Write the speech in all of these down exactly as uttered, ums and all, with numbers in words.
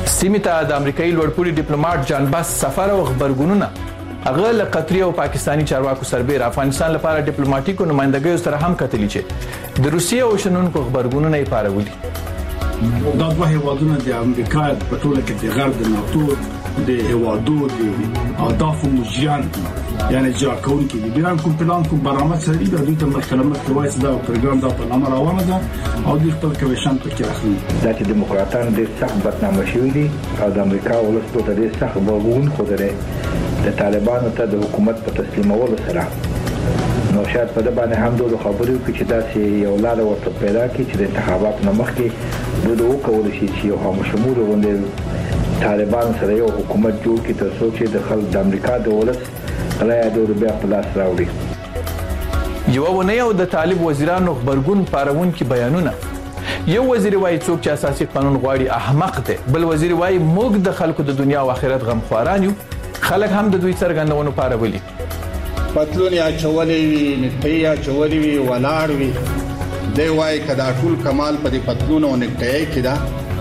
سیمې ته د امریکایي لوړپوړي ډیپلوماټ جان باس سفر او خبرګونونه هغه له قطري او پاکستانی چارواکو سربېره افغانستان لپاره ډیپلوماټیکو نمائندګیو سره هم کتلي چې د روسیې او شنونکو خبرګونونه یې پارولي. دا دوه هیوادونه د امریکا په ټوله کې د غرب د ناتو د هیوادو د اهداف مجریان یعنی جا کون کې بیران کوم پلان کوم برنامه سړي د دوی ته مخکلمت کوي دا پروګرام دا په نامه روانه ده او د خپل کمیشن په کې اخلي. دا چې دیموکراتان د سخت بدنامه شوی دي او د امریکا ولس په دې سخت وګون خوده د طالبانو ته د حکومت په تسلیمولو سره نو شاید په دې باندې هم دوه خبرې کوي چې دا چې یو لار ورته پیدا کړي چې د انتخاباتو نه مخکې دوی وکول شي چې یو خاموشمول غونډه طالبان سره یو حکومت جوړ کړي تر څو چې د خلک د امریکا د ولس غلای د بیا په لاس راوړي. یو ونه یو د طالب وزیرانو خبرګون پارون کې بیانونه. یو وزیر وايي څوک چې اساسي قانون غواړي احمق دی، بل وزیر وايي موږ د خلکو د دنیا او آخرت غم خواران یو. خلک هم د دوی څرګندونو پارولي. پتلون یا چولې وی نټي یا چولې وی ولاړ وی دی وايي کدا ټول کمال په دې پتلون او نټي کې دا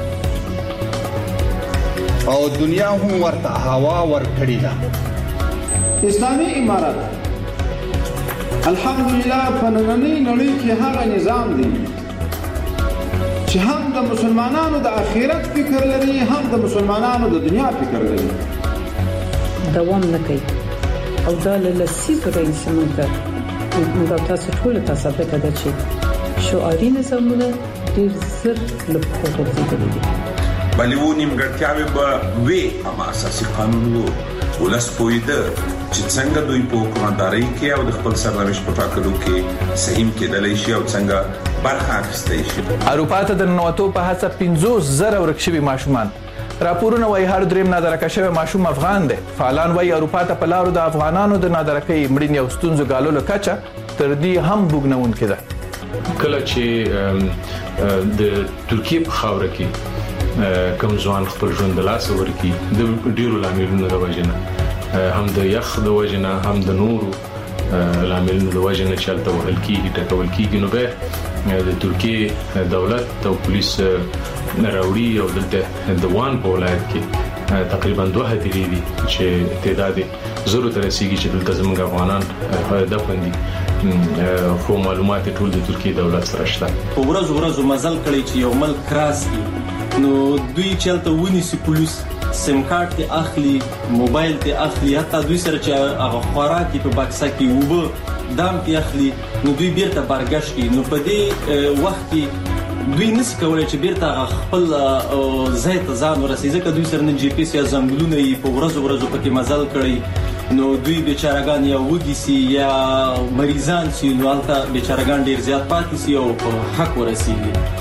او دنیا هم ورته هوا ور کړی دا. اسلامي امارات الحمدلله په نننۍ نړۍ کې هغه نظام دی چې هم د مسلمانانو د آخرت فکر لري هم د مسلمانانو د دنیا فکر لري. دوام نه کوي او دا له لسیزو راهیسې موږ دا تاسو ټول ته ثابته ده چې شعاري نظامونه ډېر زر له پخوا غورځېدلي دي. بلې و نیمګړتیاوې به وي اما اساسي قانون و ولس پوهېده چې څنګه دوی په حکومتدارۍ کې او د خپل سرنوشت په ټاکلو کې سهیم کېدلی شي او څنګه برخه اخیستی شي. اروپا ته د ننوتو په هڅه پنځوس زره ورک شوي ماشومان. راپورونه وایي هر دریم نادرکه شوی ماشوم افغان دی. فعالان وایي اروپا ته په لارو د افغانانو د نادرکۍ مړینې او ستونزو ګاللو کچه تر دې هم بوږنوونکې ده. کله چې د ترکیې په خاوره کې کوم ځوان خپل ژوند د لاسه ورکړي د ډیرو لاملونو د وجنه هم د یخ د وجنه هم د نورو لاملونو د وجنه چې هلته وهل کېږي ټکول کېږي نو به د ترکیې دولت او پولیس راوړي او دلته د وان په ولایت کې تقریبا دوه هدیرې دي چې تعداد زرو ته رسیږي چې دلته زموږ افغانان دفن دي خو معلومات ټول د ترکیې دولت سره شته. په ورځ ورځ مزل کړی چې یو ملک کراس دي نو دوی چلته ونیسي پولیس سیم کارت ته اخلي موبایل ته اخلي حتی دوی سره چې هغه خوراکي په باکسه کې وبو دام ته اخلي نو دوی بیرته بارګش کی نو په دې وخت کې دوی نس کولای چې بیرته خپل ځای ته ځان ورسېږي ځکه دوی سره نه جی پی اس یا زنګلونه یې په ورځ ورځ پکې مزل کړی نو دوی بیچارهګان یا وږي سي یا مریضان سي نو هلته بیچارهګان ډیر زیات پاتې سي او په حق ورسېږي.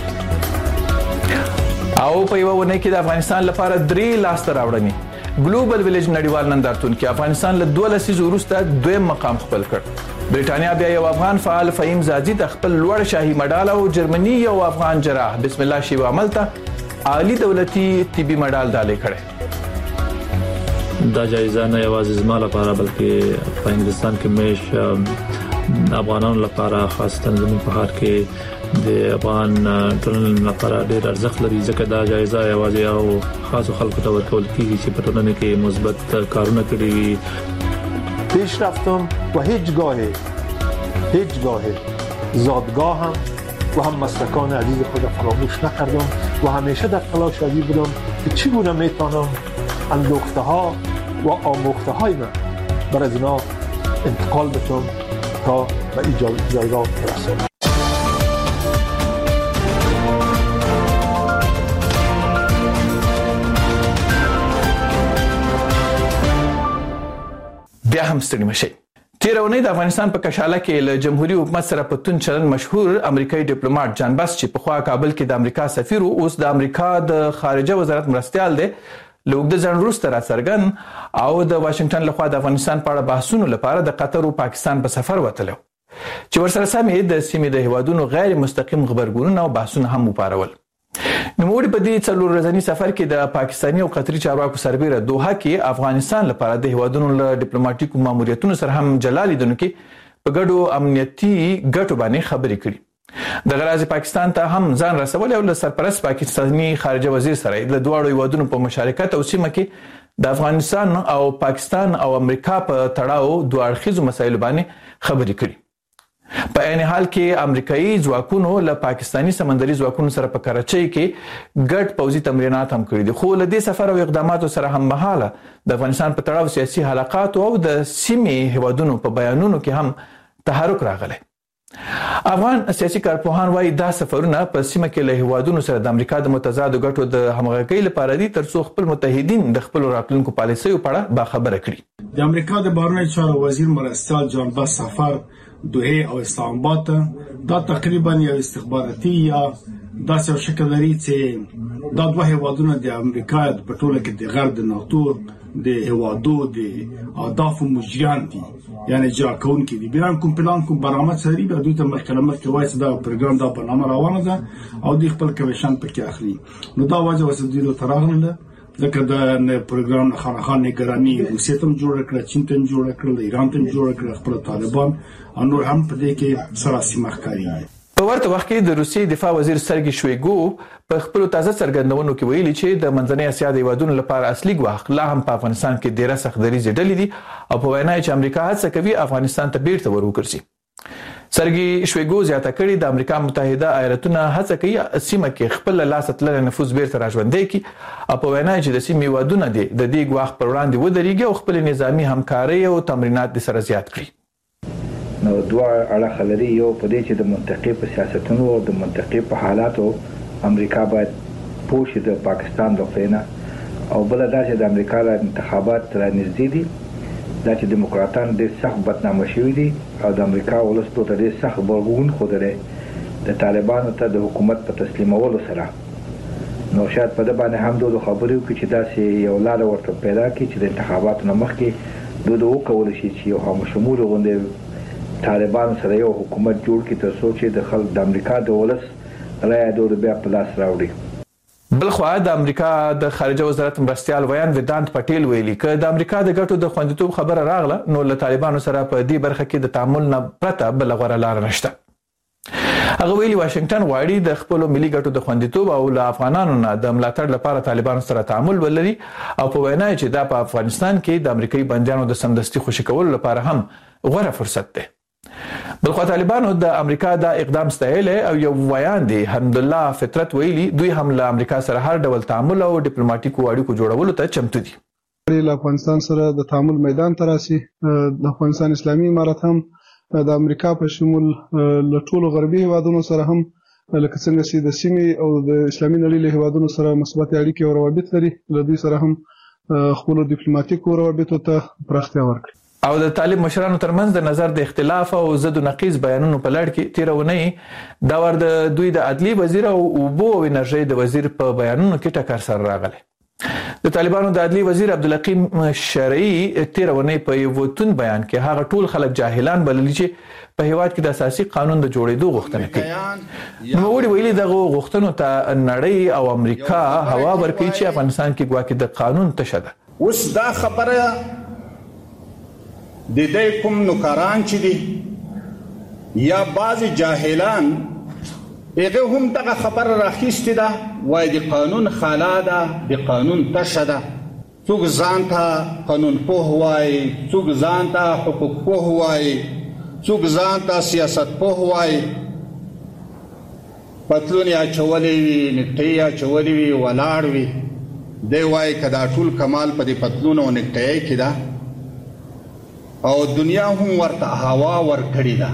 او په یو ونه کې د افغانستان لپاره درې لاسته راوړنې. ګلوبل ویلیج نړیوال نندارتون کې افغانستان له دوه لسیزو وروسته دویم مقام خپل کړ. برېټانیا بیا یو افغان فعال فهیم زاځي د خپل لوړ شاهي مډال او جرمني یو افغان جراح بسم الله شیوا عمل ته عالی دولتي طبي مډال ډالۍ کړي. دا جایزه نه یوازې زما لپاره بلکې په انګلستان کې مېش افغانانو لپاره خاصه زموږ په هر کې د افغان ټولنې لپاره ډېر ارزښت لري ځکه دا جایزه یوازې او خاصو خلکو ته ورکول کېږي چې په ټولنه کې مثبت کارونه کړي وي. پیش رفتم و هیچگاه هیچگاه زادگاهم و هم مسلکان عزیز خود فراموش نکردم و همیشه در تلاش عزیز بودم که چگونه میتونم اندوخته ها و آموخته های من بر از اینا انتقال بدم تا به این جایگاه برسم. بیا هم ستړي مشي. تیر اونۍ د افغانستان په کشاله کې له جمهوریت حکومت سره په تون چلن مشهور امریکایي ډیپلوماټ جان باس چې په خوا کابل کې د امریکا سفیر اوس د امریکا د خارجه وزارت مرستیال دی له اوږده ځنډ وروسته راڅرګند او د واشنگټن لخوا د افغانستان په اړه بحثونو لپاره د قطر او پاکستان په سفر وتلی چې ورسره سمې د سیمې د هیوادونو غیر مستقیم خبرګونونه او بحثونه هم وپارول. نوموړي په دې څلور ورځني سفر کې د پاکستاني او قطري چارواکو سربېره دوحه کې افغانستان لپاره د هیوادونو له ډیپلوماټیکو ماموریتونو سره هم جلا لیدنو کې په ګډو امنیتي ګټو باندې خبرې کړي. د غراز پاکستان ته هم ځان رسول او له سرپرست پاکستاني خارجه وزیر سره د دوه هیوادونو په مشارکت او سیمه کې د افغانستان او پاکستان او امریکا په تړاو دوه اړخیزو مسایلو باندې خبرې کړي. په عین حال کې امریکایي ځواکونو له پاکستانی سمندري ځواکونو سره په کراچۍ کې ګډ پوځي تمرینات هم کړي دي، خو له دې سفر او اقداماتو سره هم مهاله د افغانستان په تړاو سیاسي حلقات او د سیمې هیوادونو په بیانونو کې هم تحرک راغلی. افغان سیاسي کارپوهان وايي دا سفرونه په سیمه کې له هیوادونو سره د امریکا د متضادو ګټو د همغږۍ لپاره دي ترڅو خپل متحدین د خپل راتلونکو پالیسیو په اړه باخبره کړي. د امریکا د بهرنیو چارو وزیر مرستیال جان باس سفر دوحه او اسلام آباد دا تقریبا یو استخباراتي یا داسې شکل لري چې دا دوه هیوادونه د امریکا په ټوله کې د غرب د ناتو د هیوادو د اهداف مجریان دي، یعنی جا کون کې دي بیان کوم پلان کوم برآمد سری به دوی ته مخکله مخکې وایي دا پروګرام دا په نامه روانه ده او د خپل کمیشن پکې اخلي. نو دا وجه وسدیلو تراغله ځکه دا پروګرام خانخان نگرانی روسیه ته جوړ کړ، چین ته جوړ کړ، ایران ته جوړ کړ، خپل طالبان او نور هم په دې کې سراسي مخکاري. په ورته وخت کې د روسیې دفاع وزیر سرګي شویګو په خپل تازه څرګندونو کې ویلي چې د منځنۍ اسیا د هیوادونو لپاره اصلي ګواښ لا هم په افغانستان کې ډیره سختدریزې ډلې دي او په وینا چې امریکا هڅه کوي افغانستان ته بیرته ورګرځي. سرګي شویګو زیاته کړي د امریکا متحده ایالاتونه هڅه کوي سیمه کې خپل لاس تلل نفوذ بیرته راژوندې کړي او په وینا چې د سیمې هیوادونه د دې ګواښ پر وړاندې ودرېږي او خپل نظامی همکاري او تمرینات د سره زیات کړي. نو دوه اړخ لري، یو په دې چې د منطقې په سیاستونو او د منطقې په حالاتو امریکا باید پوه شي د پاکستان د خپلنا، او بل دا چې د امریکا د انتخابات را نږدې دي، دا چې دیموکراتان ډېر سخت بدنامه شوي دي او د امریکا ولس ته ډېر سخت غبرګون ښودلی د طالبانو ته د حکومت په تسلیمولو سره. نو شاید په دې باندې هم دوی خبرې وکړي چې داسې یو لاره ورته پیدا کړي چې د انتخاباتو نه مخکې دوی وکولی شي چې یو همشموله غونډې طالبان سره یو حکومت جوړ کړي ترڅو چې د خلک د امریکا د ولس رایه دوی بیا په لاس راوړي. بلخوا د امریکا د خارجه وزارت مرستیال ویان ویدانت پټیل ویلي چې د امریکا د ګټو د خوندیتوب خبره راغله نو له طالبانو سره په دې برخه کې د تعامل نه پرته بل غوړه لار نشته. هغه ویلي واشنگټن غواړي د خپل ملي ګټو د خوندیتوب او له افغانانو نه د ملاتړ لپاره طالبانو سره تعامل ولري او په وینا چې دا په افغانستان کې د امریکایي بندیانو د سمدستي خوشي کولو لپاره هم غوړه فرصت ده. بلخوا طالبانو د امریکا دا اقدام ستایلی او یو ویان دی حمدالله فطرت ویلي دوی هم له امریکا سره هر ډول تعامل او ډیپلوماټیکو اړیکو جوړولو ته چمتو دي. له افغانستان سره د تعامل میدان ته راسي. د افغانستان اسلامي امارت هم د امریکا په شمول له ټولو غربي هیوادونو سره هم لکه څنګه چې د سیمې او د اسلامي نړۍ له هیوادونو سره مثبت اړیکې او روابط لري، له دوی سره هم خپل ډیپلوماټیکو روابطو ته پراختیا ورکړي. او د طالب مشرانو ترمنځ د نظر د اختلاف او ضد و نقیض بیانونو په لړ کې تیرونی دا ور د دوی د عدلی وزیر او اوبو او انرژي د وزیر په بیانونو کې ټکر سره راغلی. د طالبانو د عدلی وزیر عبدالحکیم شرعي تیرونی په یو وتون بیان کې هغه ټول خلک جاهلان بللی چې په هیواد کې د اساسي قانون د جوړېدو غوښتنه کوي. نو وړي ویلي دغه غوښتنو ته نړۍ او امریکا هوا ورکړي چې افغانستان کې ګواکې د قانون تشه ده. اوس دا خبره د دې کوم نوکران چې دي یا بعض جاهلان هغه هم دغه خبره راخیستې ده وایي د قانون خلا ده، د قانون تشه ده. څوک ځان ته قانون پوه وایي، څوک ځان ته حقوق پوه وایي، څوک ځان ته سیاست پوه وایي. پتلون یې اچولی وي، نکټۍ یې اچولی وي، ولاړ وي. دی وایي که دا ټول کمال په دې پتلون او نکټۍ کې ده او دنیا هم ورته هوا ورکړې ده.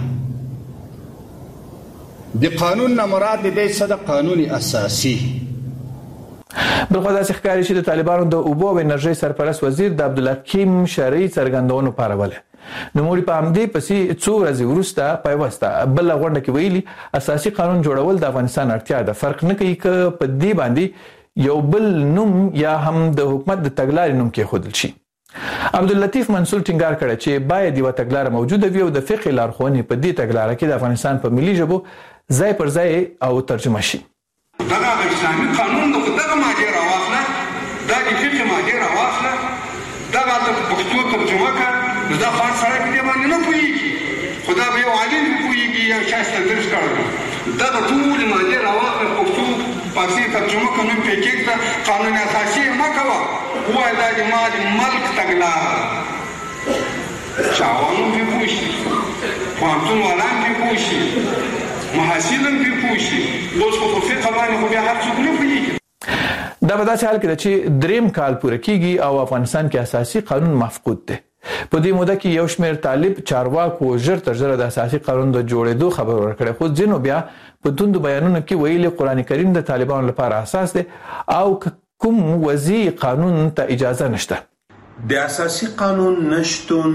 د قانون نه مراد دی څه ده؟ قانون اساسي. بلخوا داسې ښکاري چې د طالبانو د اوبو او انرژۍ سرپرست وزیر د عبدالحکیم شرعي څرګندونو پاروله. نوموړي په همدې پسې څو ورځې وروسته پیوسته بله غونډه کې ویلي اساسي قانون جوړول د افغانستان اړتیا ده. فرق نه کوي که په دې باندې یو بل نوم یا هم د حکومت د تګلارې نوم کېښودل شي. عبداللطیف منصور ټینګار کړی چې باید یوه تګلاره موجوده وي او د فقهي لارښوونې په دې تګلاره کې د افغانستان په ملي ژبو ځای پر ځای او ترجمه شي. دغه اسلامي قانون د دغه ماده راواخله، دا د فقه ماده راواخله، دغه د پښتو ترجمه کړه، دا خاص سره په دې باندې نه پوهېږي، خو دا به یو عالم پوهېږي یا چا ستاسو درس کړی دغه ټولې مادې راواخله پښتو فارسي ترجمه کړه نوم پرې کېږده قانون اساسي یې مه کوه ووایه دا زما د ملک تګلاره ده چاوان هم پرې پوه شي پوهنتون والان پرې پوه شي محصل هم پرې پوه شي اوس خو په فقه باندې خو بیا هر څوک نه پوهېږي. دا په داسې حال کې ده چې دریم کال پوره کیږي او افغانستان کې اساسي قانون مفقود دی. په دې موده کې یو شمېر طالب چارواکو ژر تر ژره د اساسي قانون د جوړېدو خبر ورکړی، خو ځینو بیا په توندو بیانونو کې ویلي قرآن کریم د طالبانو لپاره اساس دی او کوم وضعي قانون ته اجازه نشته. د اساسي قانون نشتون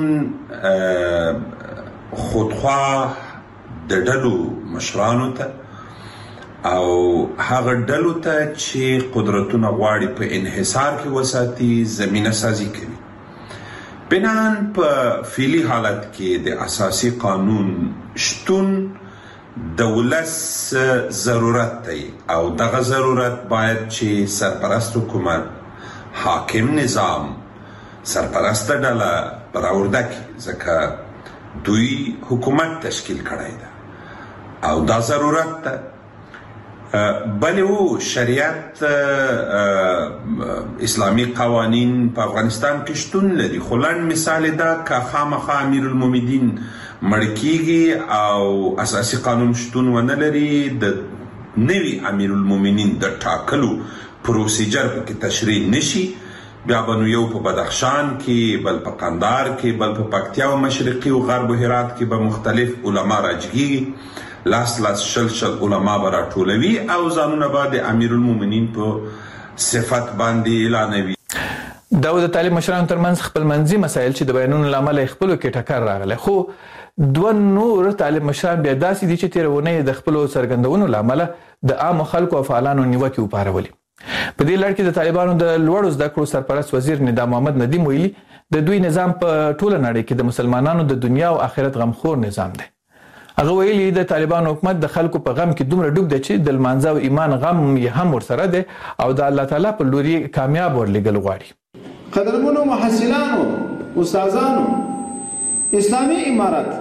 خودخواه د ډلو مشرانو ته او هغه ډلو ته چې قدرتونه غواړي په انحصار کې وساتي زمینه سازي کوي. بنان په فعلي حالت کې د اساسي قانون شتون د ولس ضرورت دی او دغه ضرورت باید چې سرپرست حکومت، حاکم نظام، سرپرست ډله براورده کړي، ځکه دوی حکومت تشکیل کړی ده او دا ضرورت ده. بلې و شریعت اسلامی قوانین په افغانستان کې شتون لري، خو لنډ مثال دا که خامخا امیر المؤمنین مړ کیږي او اساسي قانون شتون ونه لري، د نوي امیر المؤمنین د ټاکلو پروسیجر پکې تشریح نشي، بیا به نو یو په بدخشان کې، بل په قندهار کې، بل په پکتیا او مشرقي او غرب و هرات کې به مختلف علما راجګي، لاس لاس شل شل علما به راټولوي او ځانونه به د امیر المؤمنین په صفت باندې اعلانوي. دا د طالب مشرانو ترمنځ خپلمنځي مسایل چې د بیانونو له امله خپلو کې ټکر راغلی، خو دوه نور طالب مشران بیا داسې دي چې تېره اونۍ د خپلو څرګندونو له امله د عامو خلکو او فعالانو نیوکې وپارولې. په دې لړ کې د طالبانو د لوړو زده کړو سرپرست وزیر ندا محمد ندیم ویلي د دوی نظام په ټوله نړۍ کې د مسلمانانو د دنیا او آخرت غمخور نظام دی. هغه ویلي د طالبانو حکومت د خلکو په غم کې دومره ډوب دی چې د لمانځه او ایمان غم یې هم ورسره دی او د الله تعالی په لور یې کامیاب ورلېږل غواړي. قدرمنو محصلانو، استادانو، اسلامي امارت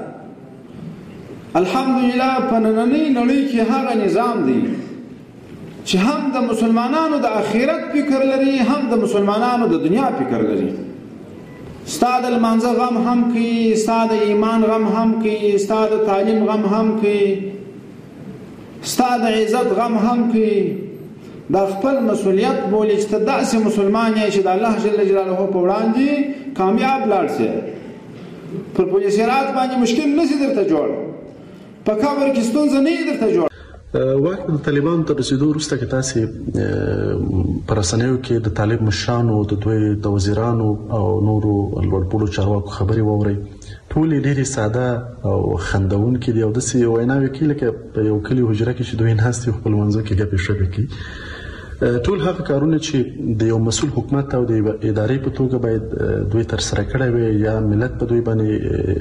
الحمدلله په نننۍ نړۍ کې هغه نظام دی چې هم د مسلمانانو د آخرت فکر لري، هم د مسلمانانو د دنیا فکر لري. ستا د لمانځه غم هم کوي، ستا د ایمان غم هم کوي، ستا د تعلیم غم هم کوي، ستا د عزت غم هم کوي. دا خپل مسؤلیت بولي چې ته داسې مسلمان یې چې د الله جل جلاله په وړاندې کامیاب لاړ شې. پر پولیسرات باندې مشکل نشي درته جوړ، په قبر کې ستونزه نه درته جوړ. واک د طالبانو تر رسیدو وروسته کې تاسې په رسنیو کې د طالب مشرانو، د دوی د وزیرانو او نورو لوړپوړو چارواکو خبرې واورئ. ټولې ډېرې ساده او خندونکې دي او داسې ویناوې کوي لکه په یو کلي حجره کې چې دوی ناست وي خپل منځو کې ګپې شپې کوي. ټول هغه کارونه چې د یو مسؤل حکومت او د ادارې په توګه باید دوی ترسره کړی وي یا ملت په دوی باندې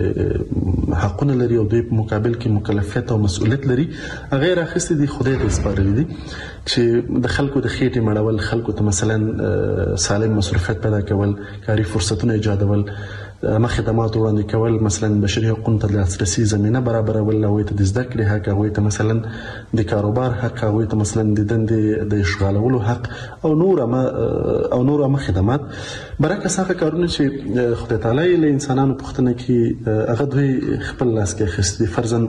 حقونه لري او دوی په مقابل کې مکلفیت او مسؤلیت لري، هغه یې راخیستي دي، خدای ته یې سپارلي دي چې د خلکو د خېټې مړول، خلکو ته مثلا سالم مصروفیت پیدا کول، کاري فرصتونه ایجادول، خدمات وړاندې کول، مثلا بشري حقوقو ته د لاسرسي زمینه برابرول، هغوی ته د زده کړې حق، هغوی ته مثلا د کاروبار حق، هغوی ته مثلا د دندې د اشغالولو حق او نور او نور عامه خدمات. برعکس هغه کارونه چې خدای تعالی له انسانانو پوښتنه کوي هغه دوی خپل لاس کې اخیستي. فرضاً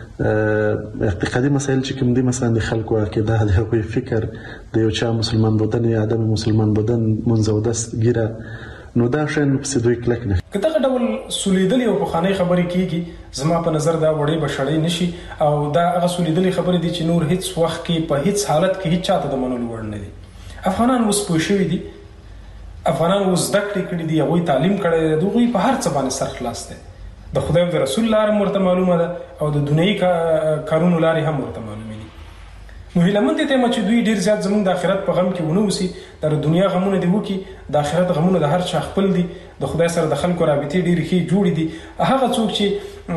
اقتصادي مسایل چې کوم دي، مثلا د خلکو عقیده، د هغوی فکر، د یو چا مسلمان بودن یا عدم مسلمان بودن، منځ او دست ګیره، نو دا شین په دوی کلک نه. که دغه ډول سولیدلې او پخوانۍ خبرې کیږي، زما په نظر دا وړې بشړې نشي او دا هغه سولیدلې خبرې دي چې نور هیڅ وخت کې په هیڅ حالت کې هیڅ چاته د منلو وړ نه دي. افغانان اوس پوه شوي دي، افغانان اوس زده کړې کړي دي، هغوی تعلیم کړی دی، د هغوی په هر څه باندې سر خلاص دی. د خدای او د رسول لاره هم ورته معلومه ده او د دنیایي کارونو لارې هم ورته معلومې دي. نو هیلهمند یم چې دوی ډیر زیات زموږ د آخرت په غم کې ونه اوسي، د دنیا غمونه دي وکړي، د آخرت غمونه د هر چا خپل دي، د خدای سره د خلکو رابطې ډېرې ښې جوړې دي. هغه څوک چې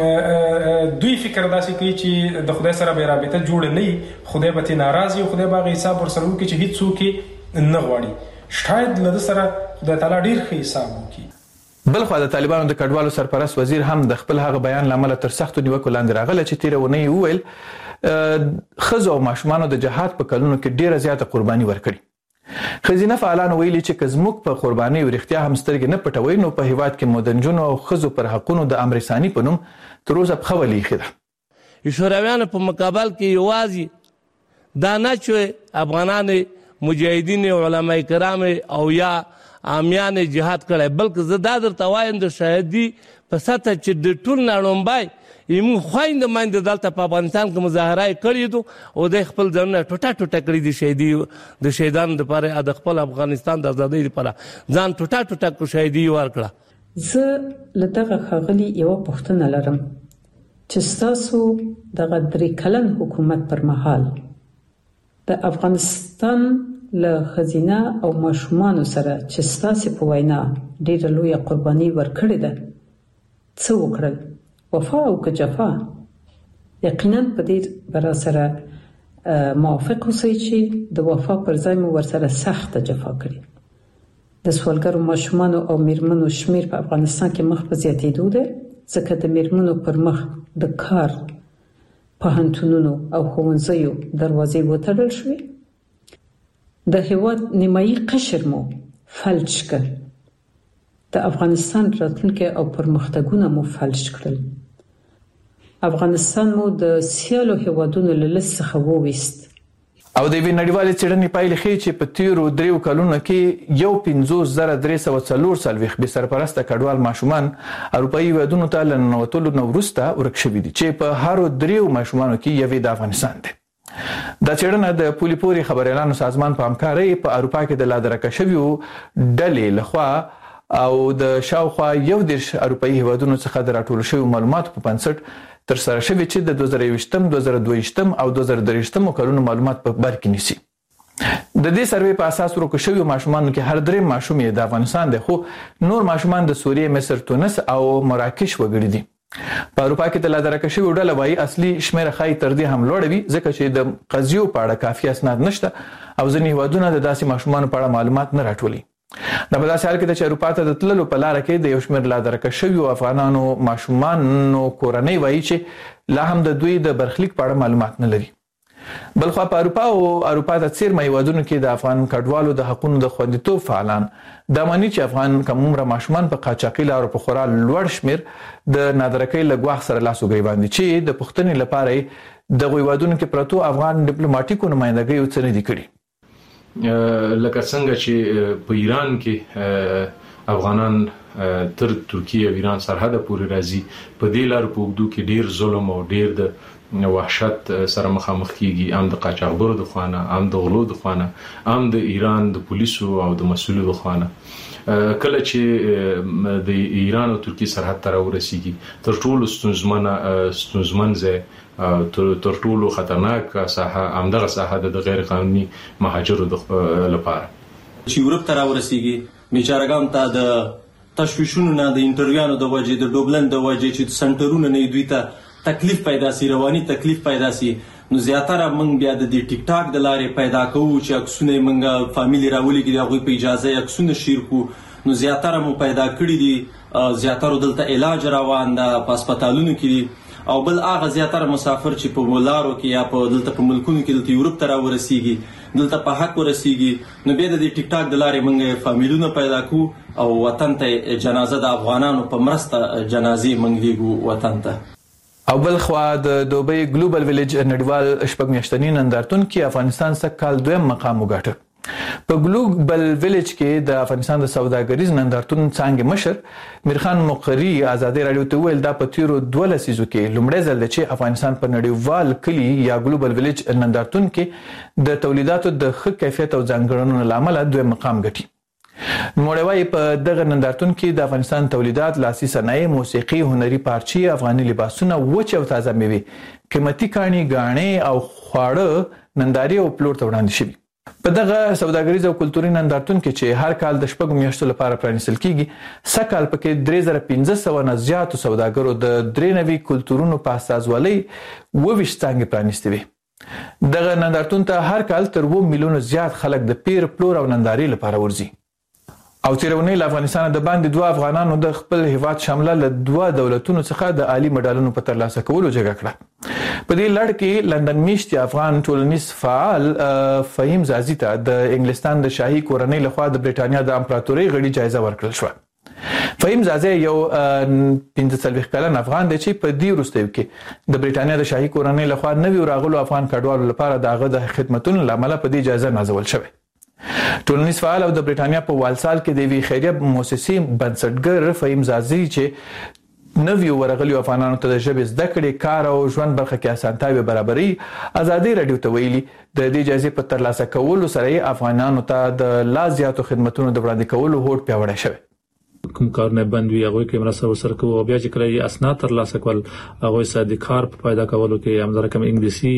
دوی فکر داسې کوي چې د خدای سره به رابطه جوړه نه وي، خدای به ترې ناراض وي او خدای به هغه حساب ورسره وکړي چې هېڅ څوک یې نه غواړي. شاید له ده سره خدای تعالی ډېر ښه حساب وکړي. بلخوا د طالبانو د کډوالو سرپرست وزیر هم د خپل هغه بیان له امله تر سختو نیوکو لاندې راغلی چې تېره اونۍ وویل ښځو او ماشومانو د جهاد په کلونو کې ډیره زیاته قرباني ورکړي. ښځینه فعالان ویلي چې که زموږ په قربانۍ ورښتیا هم سترګې نه پټوي نو په هیواد کې د نجونو او ښځو پر حقونو د امر ثاني په نوم تر اوسه پښه ولیښې ده. شورویانو په مقابل کې یوازې دا نه چې افغانان مجاهدین علماء کرام او یا عامیان جهاد کړی، بلکې زه دا درته وایم د شهیدي په سطح چې د ټول نړومبای موږ خویندې میندې دلته په افغانستان کې مظاهره یې کړې دو او د خپل ځانونه ټوټه ټوټه کړي دي شهیدي د شهیدانو دپاره د خپل افغانستان د ازادۍ لپاره ځان ټوټه ټوټه کړو شهیدي یې ورکړه. زه له دغه ښاغلي یوه پوښتنه لرم چې ستاسو دغه درې کلن حکومت پر مهال د افغانستان له ښځینه او ماشومانو سره چې ستاسې په وینا ډېره لویه قرباني ورکړې ده څه وکړل؟ وفا او که جفا؟ یقینا په دې برا سره موافق اوسئ چې د وفا پر ځای مو ورسره سخته جفا کړې. د سوالګرو ماشومانو او میرمنو شمیر په افغانستان کې مخ په زیاتېدو ده، ځکه د میرمنو پر مخ د کار پوهنتونونو او ښوونځیو دروازې وتړل شوې. د هېواد نیمایي قشر مو فلج کړ. د افغانستان راتلونکی او پرمختګونه مو فلج کړل. افغانستان مو د سیالو هیوادونو له لست څخه وویست. او د یوې نړیوالې څېړنې پایلې ښیي چې په تیرو دریو کلونو کې یو پنځوس زره درې سوه څلور څلوېښت بې سرپرسته کډوال ماشومان اروپایي هیوادونو ته له ننوتلو نه وروسته ورک شوي دي چې په هرو دریو ماشومانو کې یوې د افغانستان دی. دا څېړنه د پولي پورې خبریالانو سازمان په همکارۍ په اروپا کې د لادرکه شویو ډلې لخوا او د شاوخوا یو دېرش اروپایي هیوادونو څخه د راټولو شویو معلوماتو په بنسټ ترسره شوي چې د دوه زره یوویشتم، دوه زره دوه ویشتم او دوه زره درې ویشتمو کلونو معلومات په بر کې نیسي. د دې سروې په اساس ورکو شویو ماشومانو کې هر درې ماشوم یې د افغانستان دی، خو نور ماشومان د سوریې، مصر، تونس او مراکش وګړي دي. په اروپا کې د لادرکه شویو ډله وایي اصلي شمیره ښایي تر دې هم لوړه وي، ځکه چې د قضیو په اړه کافي اسناد نشته او ځینې هیوادونه د داسې ماشومانو په اړه معلومات نه راټولوي. دا په داسې حال کې ده چې اروپا ته د تللو په لاره کې د یو شمېر لادرکه شویو افغانانو ماشومانو کورنۍ وایي چې لا هم د دوی د برخلیک په اړه معلومات نه لري. بلخوا په اروپا او اروپا ته څیرمه هیوادونو کې د افغان کډوالو د حقونو د خوندیتوب فعالان دا ماني چې افغان کمومره ماشومان په قاچاقي لارو په خورا لوړ شمېر د نادرکۍ له ګواښ سره لاس وګریبان دي چې د پوښتنې لپاره یې دغو هیوادونو کې پرتو افغان ډیپلوماټیکو نمایندګیو څه نه دي کړي. لکه څنګه چې په ایران کې افغانان تر ترکیه او ایران سرحد پورې راځي، په دې لارو په اوږدو کې ډیر ظلم او ډیر د وحشت سره مخامخ کیږي، هم د قاچاقبرو د خوانه، هم د غلو د خوانه، هم د ایران د پولیسو او د مسؤلو د خوانه. کله چې د ایران او ترکیه سرحد ته راورسیږي تر ټولو ستونزمن ستونزمن ځای تر ټولو خطرناک ساحه همدغه ساحه د غیر قانوني مهاجرو لپاره چې یورپ ته راورسیږي بیچارهګان ته د تشویشونو نه، د انټرویوانو د وجې، د ډوبلن د وجې چې سنټرونه نه دوی ته تکلیف پیدا سي، رواني تکلیف پیدا سي، نو زیاتره موږ بیا د ټیک ټاک د لارې پیدا کوو چې عکسونه موږ فامیلی راولي کې هغوی په اجازه عکسونه شیر کو، نو زیاتره مو پیدا کړي دي، زیاتره دلته علاج روان ده په هسپتالونو کې دي. او بل هغه زیاتره مسافر چې په لارو کې یا په دلته په ملکونو کې دلته یورپ ته راورسیږي، دلته په حق ورسیږي، نو بیا د دې ټیک ټاک د لارې موږ فامیلونه پیدا کوو او وطن ته جنازه د افغانانو په مرسته جنازې موږ لیږو وطن ته. او بل خوا د دوبۍ ګلوبل ویلیج نړیوال شپږ میاشتني نندارتون کې افغانستان سږ کال دویم مقام وګاټه. په ګلوبل ویلیج کې د افغانستان د سوداګریز نندارتون څانګې مشر میرخان مقری ازادي رادیو ته ویل دا په تیرو دوه لسیزو کې لومړی ځل دی چې افغانستان په نړیوال کلي یا ګلوبل ویلیج نندارتون کې د تولیداتو د ښه کیفیت او ځانګړنو له امله دویم مقام ګټي. نوموړی وایي په دغه نندارتون کې د افغانستان تولیدات، لاسي صنایع، موسیقي، هنري پارچې، افغاني لباسونه، وچ او تازه میوې، قیمتي کاڼي، ګاڼې او خواړه نندارې او پلور ته وړاندې شوي. په دغه سوداګریز او کلتوري نندارتون کې چې هر کال د شپږو میاشتو لپاره پرانیستل کیږي، سږ کال پکې درې زره پنځه سوه نه زیاتو سوداګرو د درې نوي کلتورونو په استازولۍ اووه ویشت څانګې پرانیستې وې. دغه نندارتون ته هر کال تر اووه میلیونو زیات خلک د پیر، پلور او نندارې لپاره ورځي. او تیرونی له افغانستان د باندې دوه افغانانو د خپل هیواد شامله له دوه دولتونو څخه د عالی مډالونو په ترلاسه کولو جګړه کړه. په دې لړ کې لندن میشت افغان ټولنیز فعال فهیم زازی ته د انګلستان د شاهي کورنۍ لخوا د برېټانیا د امپراتورۍ غړي جایزه ورکړل شوه. فهیم زازی یو پنځه څلوېښت کلن افغان دی چې په دې وروستیو کې د برېټانیا د شاهي کورنۍ لخوا نویو راغلو افغان کډوالو لپاره د هغه د خدمتونو له امله په دې جایزه نازول شوی. ټولنیز فعال او د برېټانیا په والسال کې د یوې خیریه مؤسسې بنسټګر فهیم زازی چې نویو ورغلیو افغانانو ته د ژبې زده کړې، کار او ژوند برخه کې اسانتیاوې برابري ازادي رادیو ته ویلي د دې جایزې په ترلاسه کولو سره یې افغانانو ته د لا زیاتو خدمتونو د وړاندې کولو هوډ پیاوړی شوی. کوم کارونه بند وي هغه کې مرسته ورسره کوو او بیا چې کله اسناد ترلاسه کول هغه ساده کار په پیدا کولو کې هم ځکه انګلیسي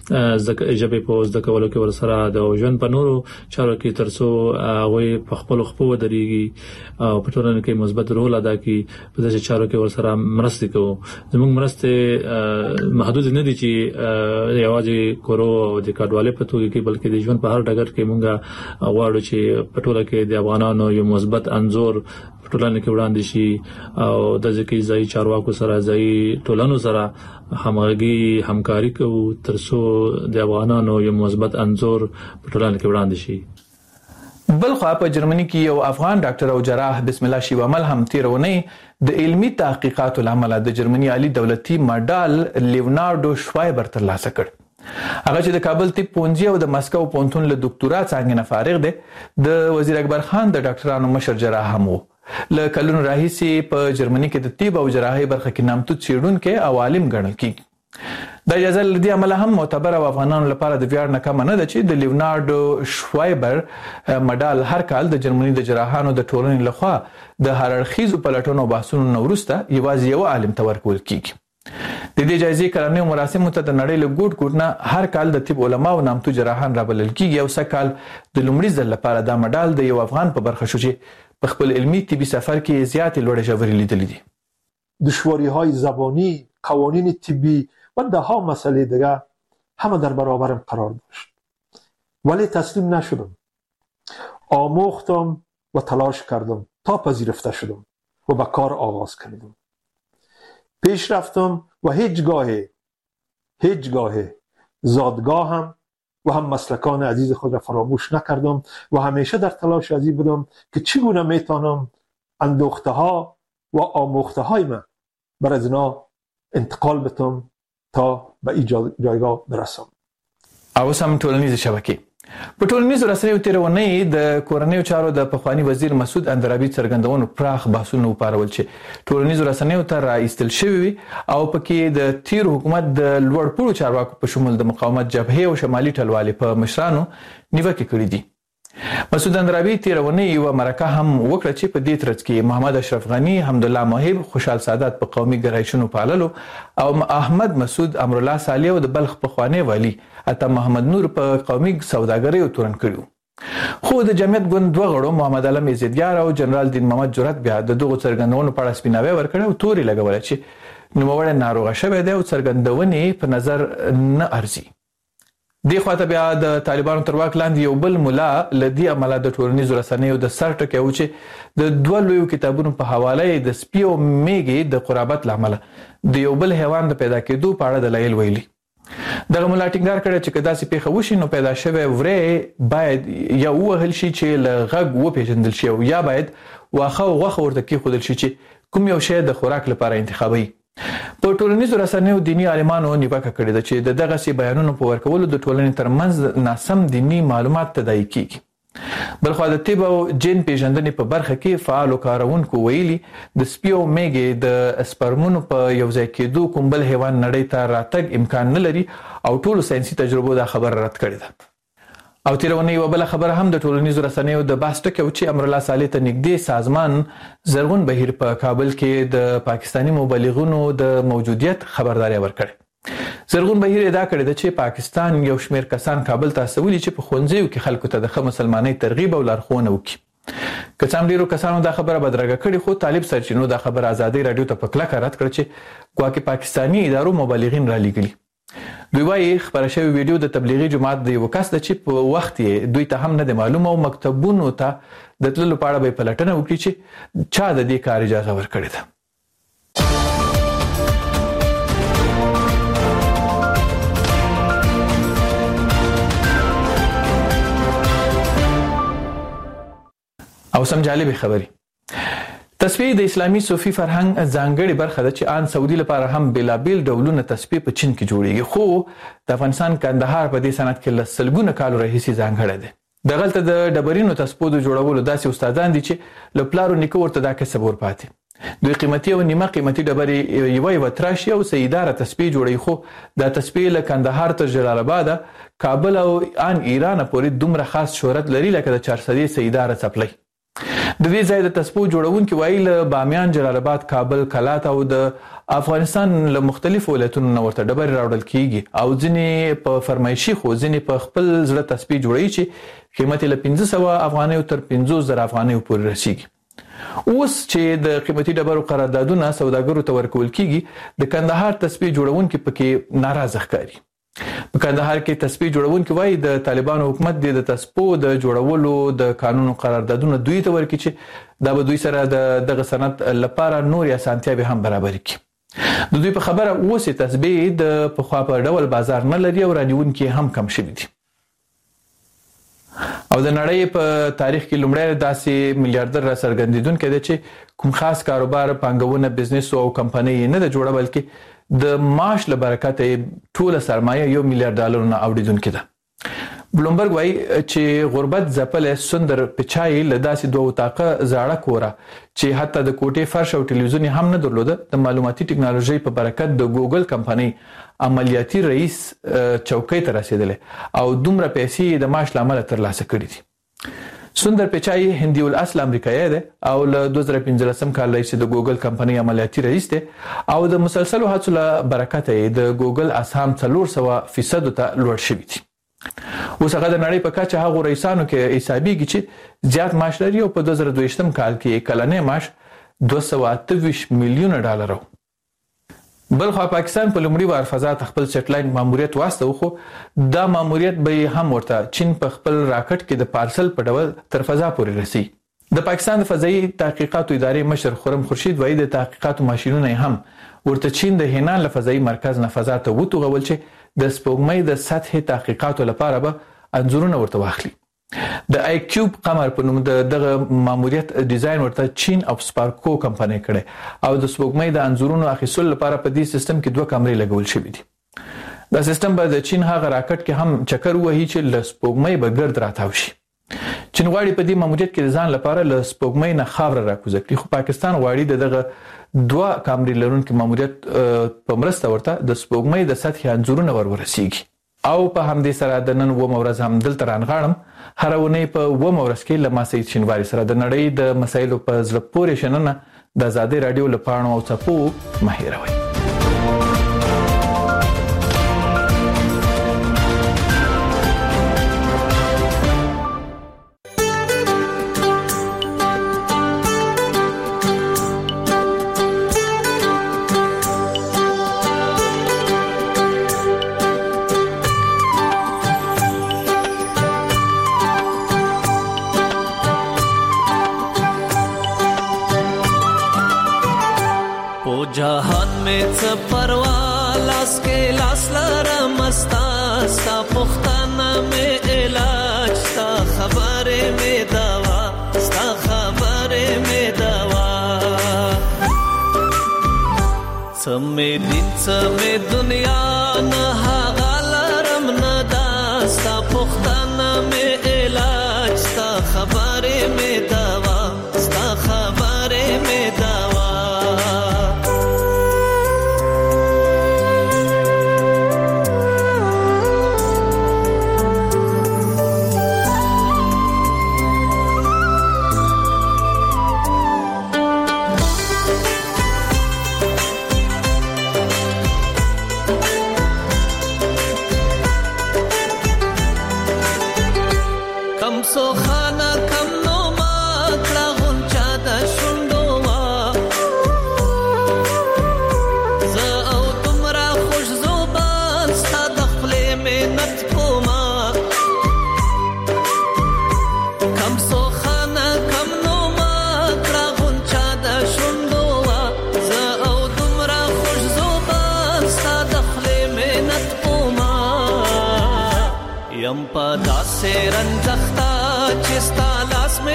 ژبه په زده کولو کې ورسره د ژوند په نورو چارو کې ترڅو هغه په خپل خپل ودرېږي او په ټولنه کې مثبت رول ادا کړي په دې چارو کې ورسره مرسته کوو. زموږ مرسته محدود نه دي چې یوازې کورو او د کډوالۍ په توګه کې بلکې د ژوند په هر ډګر کې مونږه غواړو چې په ټوله کې د افغانانو یو مثبت انزور ټولنه کې وړاندې شي او د ځکه ځای چارواکو سره ځای ټولنو سره همغږي همکاري کوو ترڅو د افغانانو یو مثبت انزور په ټولنه کې وړاندې شي. بل خو په جرمني کې یو افغان ډاکټر او جراح بسم الله شیوامل هم تیرونی د علمي تحقیقاتو لامل د جرمني عالی دولتي مډال لیونارډو شوایبر ترلاسه کړ. هغه چې د کابل طب پونځي او د مسکو پونتون له ډاکټرا څنګه نه فارغ دی، د وزیر اکبر خان د ډاکټرانو مشر جراح هم وو. له کلونو راهیسې په جرمني کې د طب او جراحي برخه کې نامتو څېړونکي او عالم ګڼل کیږي. د اجازه لري عمله هم معتبر او افغانانو لپاره د ویاړ نه کم نه ده چې د لیونارډو شوایبر مډال هر کال د جرمني د جراحانو د ټولنې لخوا د هر اړخیزو پلټنو او بحثونو نه وروسته یوازې یو عالم ته ورکول کیږي. د دې جایزې کلنۍ مراسمو ته د نړۍ له ګوټ ګوټ نه هر کال د طب علما او نامتو جراحان رابلل کیږي او سکهال د لومړي ځل لپاره دا مډال د یو افغان په برخه شو چې په خپل علمی طبي سفر کې زیاتې لوړې ژورې لیدلې دي. دشواری‌های زبانی، قوانین طبی و ده‌ها مسئله دیگه همه در برابرم قرار داشت. ولی تسلیم نشدم. آموختم و تلاش کردم تا پذیرفته شدم و به کار آغاز کردم. پیش رفتم و هیچگاه هیچگاه زادگاهم و هم مسلکان عزیز خود را فراموش نکردم و همیشه در تلاش ازی بودم که چگونه میتونم اندوخته ها و آموخته های من بر از اینا انتقال بدم تا به این جایگاه برسم. او سم ټولنیز شبکې په ټولنیزو رسنیو تیرونی د کورنیو چارو د پخوانی وزیر مسعود اندرابي څرګندونو پراخ بحثونه وپارول چې ټولنیزو رسنیو ته راایستل شوی او پکې د تیر حکومت د لوړ پوړو چارواکو په شمول د مقاومت جبهه او شمالي ټلوالې په مشرانو نیوکه کړې دي. مسعود اندرابي تیرونی یو مرکه هم وکړه چې په دې ترڅ کې محمد اشرف غنی، حمدالله محب، خوشحال سادات په قومي ګرایشونو پاللو او احمد مسعود امرالله صالح او د بلخ په خوانی والی اته محمد نور په قومي سوداګرۍ تورن کړو. خو د جمعیت ګوند دوه غړو محمد علم عزتیار او جنرال دین محمد جرأت بیا د دغه څرګندونو په اړه سپیناوی ورکړ او توري لګول چې نوموړی ناروغه شوی دی او څرګندونې په نظر نه ارزي. د خواته بیا د طالبانو تر واک لاندې یو بل مولا لدی عمله د ټولنیزو رسنیو د سر ټکی و چې د دوه لویو کتابونو په حواله د سپیو میګي د قرابت لامل د یو بل حیوان د پیدا کېدو په اړه دلایل ویلي. دغه مولا ټینګار کړی چې کدا سي پیښه وشي نو پیدا شوی ورې باید یا وهل شي چې ل غږ و پیژندل شي او یا باید واخه غوخه ورته کې خودل شي چې کوم یو شی د خوراک لپاره انتخابي. په ټولنیزو رسنیو دینی عالمانو نیوکه کړې ده چې د دغه سي بیانونو په ورکولو د ټولنې ترمنځ ناسم دینی معلومات تداعي کیږي. بلخو د طب او جین پیژندنې په برخه کې فعال کارونکو ویلي د سپیو میګي د اسپرمونو په یو ځای کېدو کوم بل حیوان نړۍ ته راتګ امکان نه لري او ټولو ساينسي تجربو دا خبر رد کړې ده. او تیرونی یو بل خبر هم د ټولنیزو رسنیو د بحث ټکی و چې امرالله صالح ته نږدې سازمان زرغون بهیر په کابل کې د پاکستانی مبلغونو د موجودیت خبرداري ورکړه. زرغون بهیر ادعا کړې ده چې پاکستان یو شمېر کسان کابل ته استولي چې په ښوونځیو کې خلکو ته د ښه مسلمانۍ ترغیب او لارښوونه وکړي. که څه هم ډیرو کسانو دا خبره بدرګه کړې خو طالب سرچینو دا خبره ازادي رادیو ته په کلکه رد کړ چې ګواکې پاکستانی ادارو مبلغین را لېږلي. دوی وايي خبره شوی ویډیو د تبلیغي جماعت د یو کس د چې په وخت یې دوی ته هم نه د معلومه او مکتبونو ته د تللو په اړه به پلټنه وکړي چې چا د دې کار اجازه ورکړې ده. او سم جالب خبري تسبیح د اسلامي صوفي فرهنګ ځانګړي برخه ده چې ان سعودي لپاره هم بلابل ډولونه تسبیح په چین کې جوړیږي خو د افغانستان کندهار په دې صنعت کې لسلګونه کالو راهیسي ځانګړی دی. دغلته د ډبرینو تسبیح د جوړولو داسې استادان دي چې لپلارو نیکو ورته دا کسب ورپاتې. دوی قیمتي او نیمه قیمتي ډبرې یو یو تراشي او سیداره تسبیح جوړي خو د تسبیح له کندهار تر جلال آباد کابل او ان ایران پورې دومره خاص شهرت لري لکه د چار سدي سیداره چپلۍ. د دې ځای د تسبیح جوړونکو وایي له بامیان جلال آباد کابل کلات او د افغانستان له مختلفو ولایتونو نه ورته ډبرې راوړل کیږي او ځینې په فرمایشي خو ځینې په خپل زړه تسبیح جوړوي چې قیمت یې له پنځه سوه افغانیو تر پنځوس زره افغانیو پورې رسیږي. اوس چې د قیمتي ډبرو قراردادونه سوداګرو ته ورکول کیږي د کندهار تسبیح جوړونکو پکې ناراضه ښکاري. په کندهار کې تسبیح جوړونکو وایي د طالبانو حکومت د تسبیح د جوړولو د قانون قراردادونه دوی ته ورکړي چې دا به دوی سره د دغه صنعت لپاره نور اسانتیاوې هم برابر کړي. د دوی په خبره اوس تسبیح د پخوا په ډول بازار نه لري او رانیونکي هم کم شوي دي. او د نړۍ په تاریخ کې لومړی داسې میلیارډر را څرګندېدونکی دی چې کوم خاص کاروبار پانګونه بزنس او کمپنۍ نه ده جوړه بلکې د معاش له برکته ټوله سرمایه یو میلیارډ ډالرونه اوریدونکې ده. بلومبرګ وایي چې غربت ځپلی سندر پچای له داسې دوه اتاقه زاړه کوره چې حتی د کوټې فرش او ټلویزیون هم نه درلوده د معلوماتي ټکنالوژۍ په برکت د ګوګل کمپنۍ عملیاتي رئیس چوکۍ ته رسیدلی او دومره پیسې د معاش له امله ترلاسه کړي دي. سندر پچای هندي الاصل امریکایي دی او له دوه زره پنځلسم کال راهیسې د ګوګل کمپنۍ عملیاتي رئیس دی او د مسلسلو هڅو له برکته یې د ګوګل اسهام څلور سوه فیصدو ته لوړ شوي دي. اوس هغه د نړۍ په کچه هغو رئیسانو کې حسابیږي چې زیات معاش لري او په دوه زره دویشتم کال کې کلنی معاش دوه سوه اته ویشت میلیونه ډالر و. بلخوا پاکستان په لومړي وار فضا ته خپل سټلاین ماموریت واستو خو دا ماموریت به هم ورته چین په خپل راکټ کې د پارسل په ډول تر فضا پورې رسي. د پاکستان د فضایي تحقیقاتو ادارې مشر خرم خورشید وایي د تحقیقاتو ماشینونه هم ورته چین د هینان له فضایي مرکز نه فضا ته وتوغول چې د سپوږمۍ د سطحي تحقیقاتو لپاره به انځورونه ورته واخلي. د آی کیوب قمر په نوم د دغه ماموریت ډیزاین ورته چین او سپارکو کمپنۍ کړي او د سپوږمۍ د انځورونو اخیستلو لپاره په دې سیستم کې دوه کمرې لګول شوې دي. دا سیستم به د چین هغه راکټ کې هم چکر وهي چې له سپوږمۍ به ګرد راتاو شي. چین غواړي په دې ماموریت کې ځان لپاره له سپوږمۍ نه خاوره راکوزه کړي خو پاکستان غواړي د دغه دوه کمرې لرونکي ماموریت په مرسته ورته د سپوږمۍ د سطحي انځورونه ور ورسیږي. او په همدې سره د نن ومه ورځ هم دلته رانغاړم. هر اونۍ په ومه ورځ کې له ما سید شینواري سره د نړۍ د مسایلو په زړه پورې شننه د ازادۍ راډیو له پاڼو او څپو مه هېروئ. जहान में च परवा लास के लास लरम मस्ता सा पुख्ताना में इलाज सा खबरे में दवा सा खबरे में दवा समे दिन समे दुनिया न हागलरम न दास्ता पुख्ताना में इलाज सा खबरे में दवा सा खबरे में दवा رنځ